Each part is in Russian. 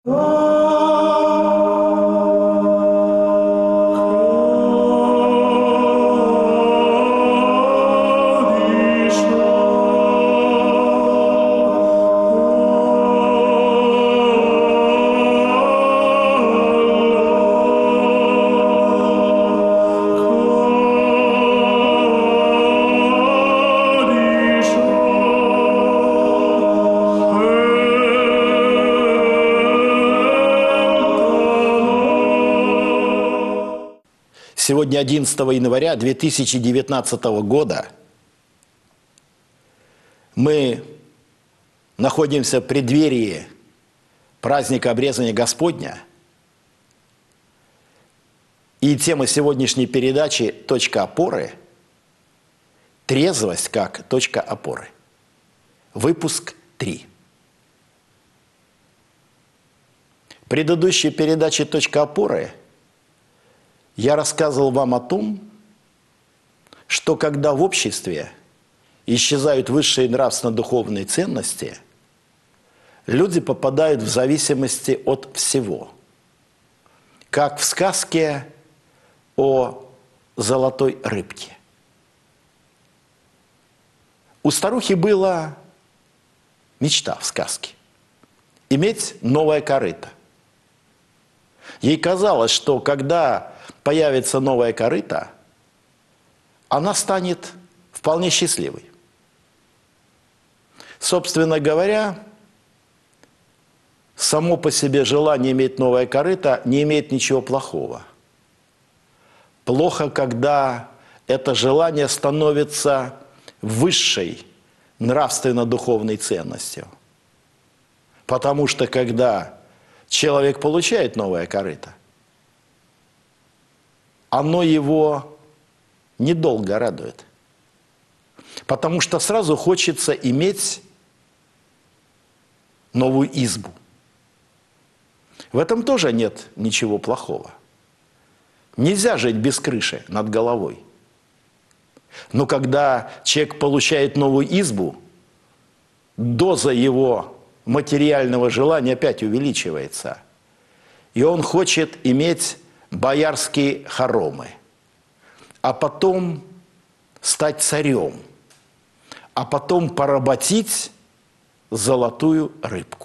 Сегодня 11 января 2019 года мы находимся в преддверии праздника Обрезания Господня. И тема сегодняшней передачи «Точка опоры» – трезвость как точка опоры. Выпуск 3. В предыдущей передаче «Точка опоры» я рассказывал вам о том, что когда в обществе исчезают высшие нравственно-духовные ценности, люди попадают в зависимости от всего. Как в сказке о золотой рыбке. У старухи была мечта в сказке – иметь новое корыто. Ей казалось, что когда появится новое корыто, она станет вполне счастливой. Собственно говоря, само по себе желание иметь новое корыто не имеет ничего плохого. Плохо, когда это желание становится высшей нравственно-духовной ценностью. Потому что когда человек получает новое корыто, оно его недолго радует. Потому что сразу хочется иметь новую избу. В этом тоже нет ничего плохого. Нельзя жить без крыши над головой. Но когда человек получает новую избу, доза его материального желания опять увеличивается. И он хочет иметь боярские хоромы, а потом стать царем, а потом поработить золотую рыбку.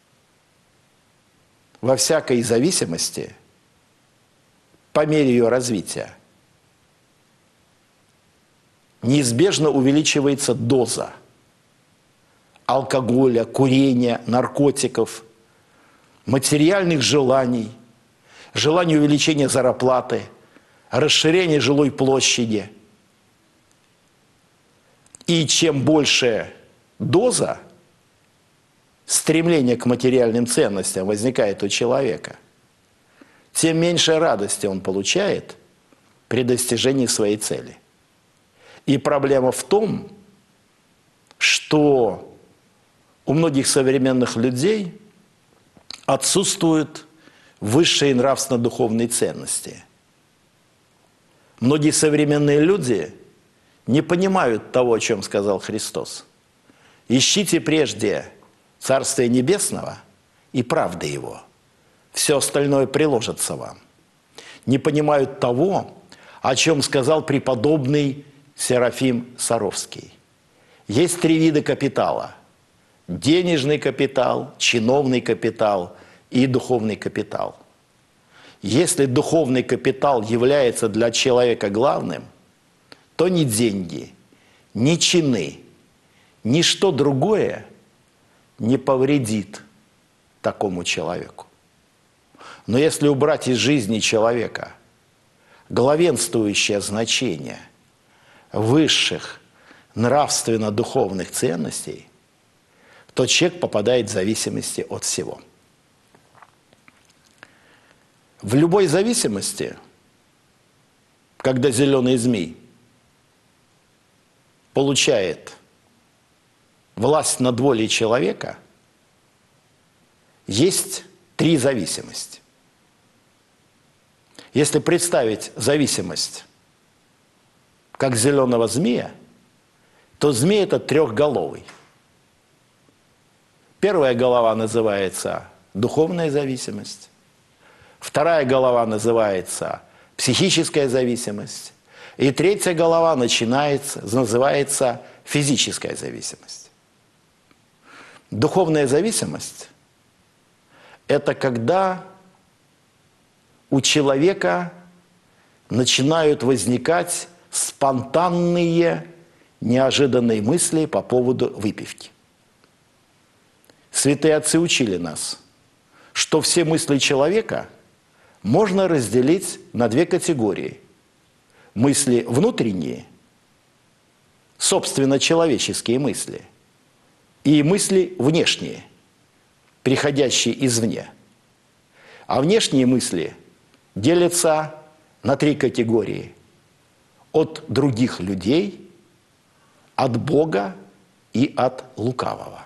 Во всякой зависимости, по мере ее развития, неизбежно увеличивается доза алкоголя, курения, наркотиков, материальных желаний, желание увеличения зарплаты, расширение жилой площади. И чем больше доза стремления к материальным ценностям возникает у человека, тем меньше радости он получает при достижении своей цели. И проблема в том, что у многих современных людей отсутствуют высшие нравственно-духовные ценности. Многие современные люди не понимают того, о чем сказал Христос. «Ищите прежде Царствия Небесного и правды Его. Все остальное приложится вам». Не понимают того, о чем сказал преподобный Серафим Саровский. Есть 3 вида капитала. Денежный капитал, чиновный капитал и духовный капитал. Если духовный капитал является для человека главным, то ни деньги, ни чины, ни что другое не повредит такому человеку. Но если убрать из жизни человека главенствующее значение высших нравственно-духовных ценностей, то человек попадает в зависимости от всего. В любой зависимости, когда зеленый змей получает власть над волей человека, есть 3 зависимости. Если представить зависимость как зеленого змея, то змей – это трехголовый. Первая голова называется духовная зависимость. Вторая голова называется психическая зависимость. И третья голова называется физическая зависимость. Духовная зависимость – это когда у человека начинают возникать спонтанные, неожиданные мысли по поводу выпивки. Святые отцы учили нас, что все мысли человека можно разделить на две категории. Мысли внутренние, собственно, человеческие мысли, и мысли внешние, приходящие извне. А внешние мысли делятся на три категории: от других людей, от Бога и от лукавого.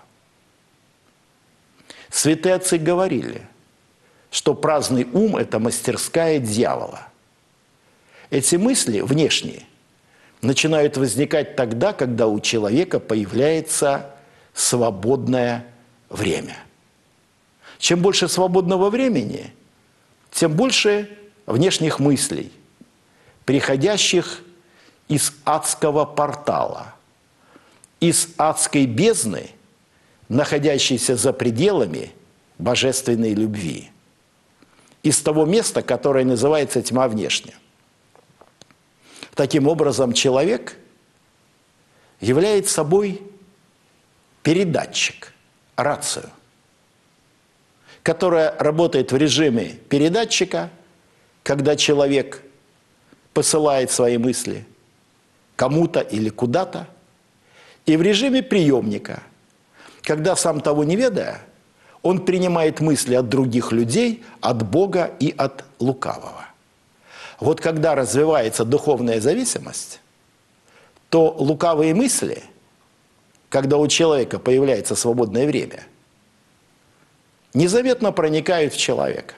Святые отцы говорили, что праздный ум – это мастерская дьявола. Эти мысли внешние начинают возникать тогда, когда у человека появляется свободное время. Чем больше свободного времени, тем больше внешних мыслей, приходящих из адского портала, из адской бездны, находящейся за пределами божественной любви, из того места, которое называется тьма внешняя. Таким образом, человек является собой передатчик, рацию, которая работает в режиме передатчика, когда человек посылает свои мысли кому-то или куда-то, и в режиме приемника, когда, сам того не ведая, он принимает мысли от других людей, от Бога и от лукавого. Вот когда развивается духовная зависимость, то лукавые мысли, когда у человека появляется свободное время, незаметно проникают в человека.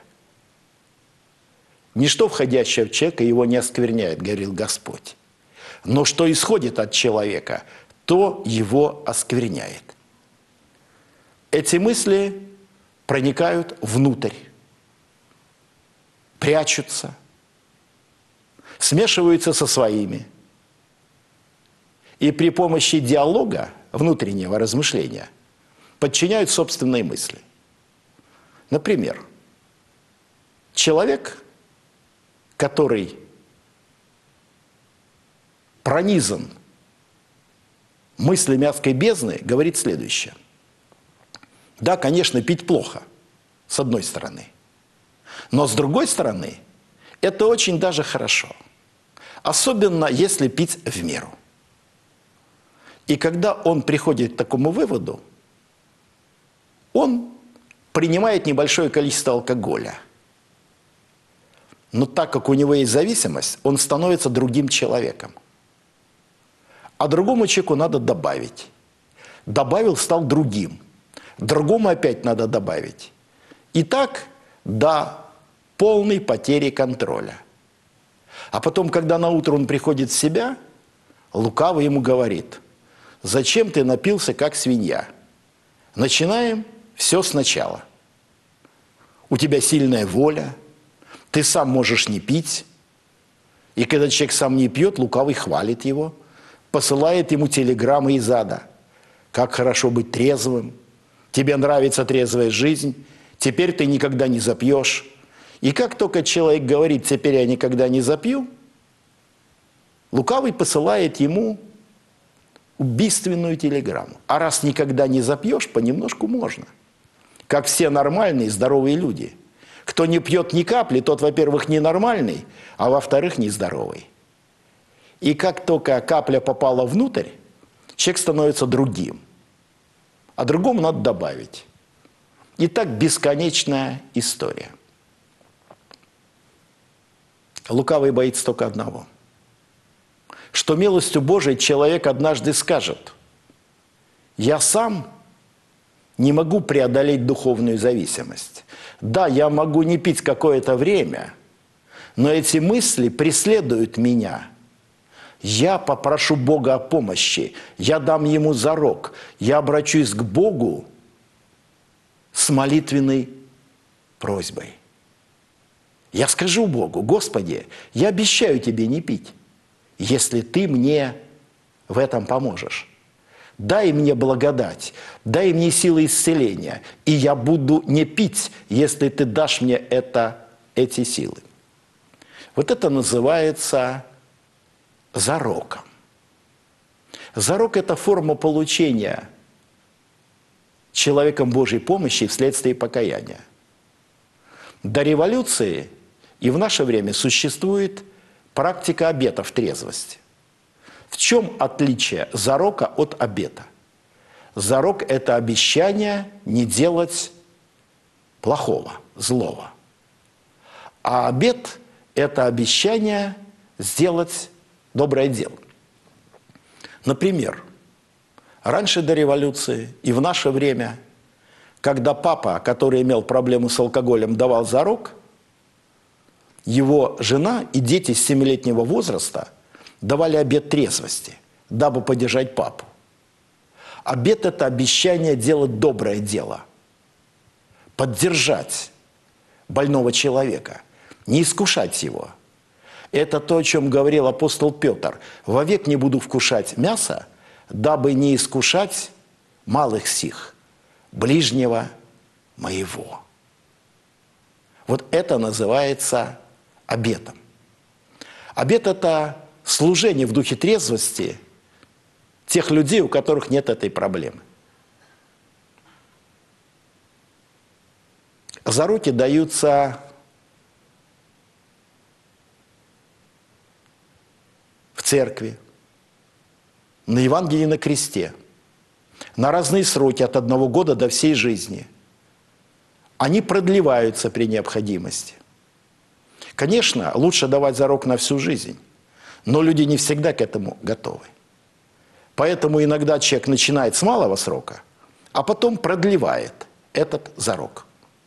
Ничто, входящее в человека, его не оскверняет, говорил Господь. Но что исходит от человека, то его оскверняет. Эти мысли проникают внутрь, прячутся, смешиваются со своими. И при помощи диалога, внутреннего размышления, подчиняют собственные мысли. Например, человек, который пронизан мыслями адской бездны, говорит следующее. Да, конечно, пить плохо, с одной стороны. Но с другой стороны, это очень даже хорошо. Особенно, если пить в меру. И когда он приходит к такому выводу, он принимает небольшое количество алкоголя. Но так как у него есть зависимость, он становится другим человеком. А другому человеку надо добавить. Добавил, стал другим. Другому опять надо добавить. И так до полной потери контроля. А потом, когда наутро он приходит в себя, лукавый ему говорит: зачем ты напился, как свинья? Начинаем все сначала. У тебя сильная воля, ты сам можешь не пить. И когда человек сам не пьет, лукавый хвалит его, посылает ему телеграммы из ада. Как хорошо быть трезвым, тебе нравится трезвая жизнь, теперь ты никогда не запьешь. И как только человек говорит: теперь я никогда не запью, лукавый посылает ему убийственную телеграмму. А раз никогда не запьешь, понемножку можно. Как все нормальные, здоровые люди. Кто не пьет ни капли, тот, во-первых, ненормальный, а во-вторых, нездоровый. И как только капля попала внутрь, человек становится другим. А другому надо добавить. И так бесконечная история. Лукавый боится только одного. Что милостью Божией человек однажды скажет: я сам не могу преодолеть духовную зависимость. Да, я могу не пить какое-то время, но эти мысли преследуют меня. Я попрошу Бога о помощи, я дам Ему зарок, я обращусь к Богу с молитвенной просьбой. Я скажу Богу: Господи, я обещаю Тебе не пить, если Ты мне в этом поможешь. Дай мне благодать, дай мне силы исцеления, и я буду не пить, если Ты дашь мне эти силы. Вот это называется зароком. Зарок – это форма получения человеком Божьей помощи вследствие покаяния. До революции и в наше время существует практика обетов трезвости. В чем отличие зарока от обета? Зарок – это обещание не делать плохого, злого. А обет – это обещание сделать доброе дело. Например, раньше до революции и в наше время, когда папа, который имел проблему с алкоголем, давал зарок, его жена и дети с 7-летнего возраста давали обет трезвости, дабы поддержать папу. Обет – это обещание делать доброе дело, поддержать больного человека, не искушать его. Это то, о чем говорил апостол Петр. «Вовек не буду вкушать мясо, дабы не искушать малых сих, ближнего моего». Вот это называется обетом. Обет – это служение в духе трезвости тех людей, у которых нет этой проблемы. Зароки даются в церкви, на Евангелии на кресте, на разные сроки от 1 года до всей жизни. Они продлеваются при необходимости. Конечно, лучше давать зарок на всю жизнь, но люди не всегда к этому готовы. Поэтому иногда человек начинает с малого срока, а потом продлевает этот зарок.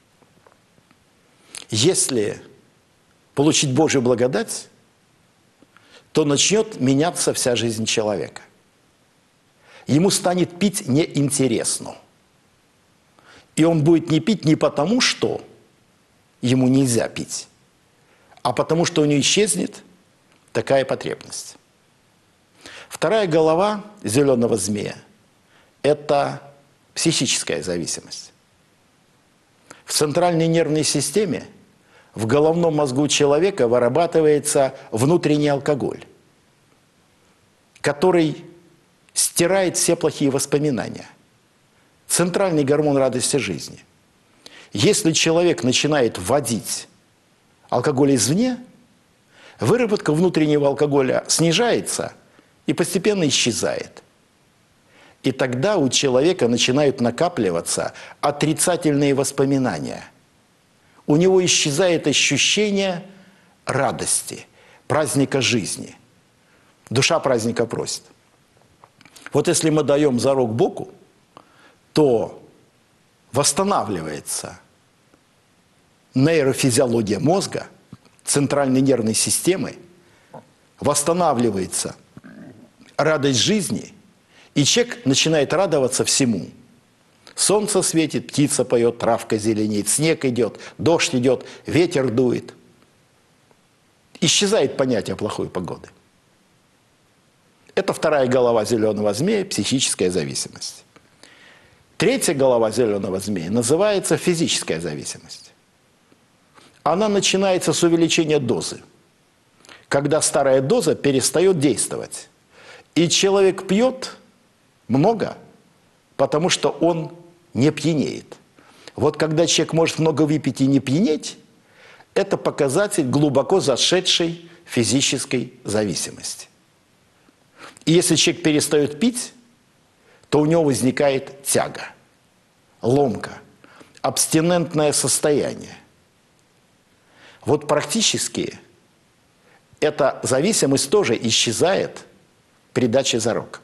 Если получить Божью благодать, то начнет меняться вся жизнь человека. Ему станет пить неинтересно. И он будет не пить не потому, что ему нельзя пить, а потому, что у него исчезнет такая потребность. Вторая голова зеленого змея – это психическая зависимость. В центральной нервной системе, в головном мозгу человека вырабатывается внутренний алкоголь, который стирает все плохие воспоминания. Центральный гормон радости жизни. Если человек начинает вводить алкоголь извне, выработка внутреннего алкоголя снижается и постепенно исчезает. И тогда у человека начинают накапливаться отрицательные воспоминания. У него исчезает ощущение радости, праздника жизни. Душа праздника просит. Вот если мы даем зарок Богу, то восстанавливается нейрофизиология мозга, центральной нервной системы, восстанавливается радость жизни, и человек начинает радоваться всему. Солнце светит, птица поет, травка зеленеет, снег идет, дождь идет, ветер дует. Исчезает понятие плохой погоды. Это вторая голова зеленого змея – психическая зависимость. Третья голова зеленого змея называется физическая зависимость. Она начинается с увеличения дозы, когда старая доза перестает действовать. И человек пьет много, потому что он не пьянеет. Вот когда человек может много выпить и не пьянеть, это показатель глубоко зашедшей физической зависимости. И если человек перестает пить, то у него возникает тяга, ломка, абстинентное состояние. Вот практически эта зависимость тоже исчезает при даче зарока.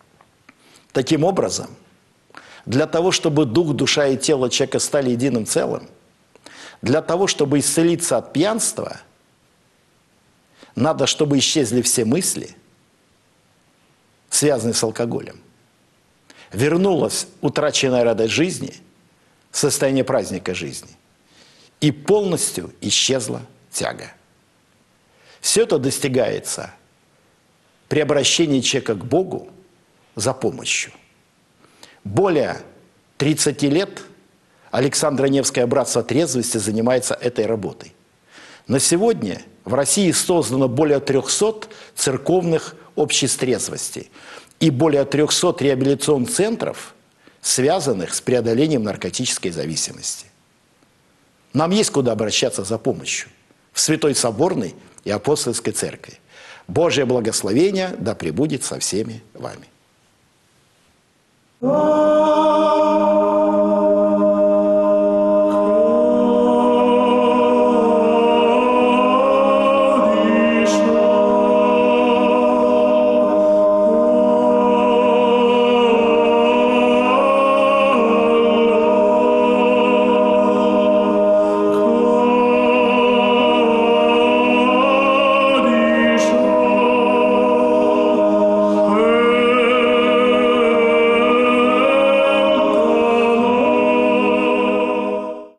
Таким образом, для того, чтобы дух, душа и тело человека стали единым целым, для того, чтобы исцелиться от пьянства, надо, чтобы исчезли все мысли, связанные с алкоголем. Вернулась утраченная радость жизни, состояние праздника жизни. и полностью исчезла тяга. Все это достигается при обращении человека к Богу за помощью. Более 30 лет Александро Невское братство трезвости занимается этой работой. На сегодня в России создано более 300 церковных обществ трезвости и более 300 реабилитационных центров, связанных с преодолением наркотической зависимости. Нам есть куда обращаться за помощью в Святой Соборной и Апостольской Церкви. Божье благословение да пребудет со всеми вами.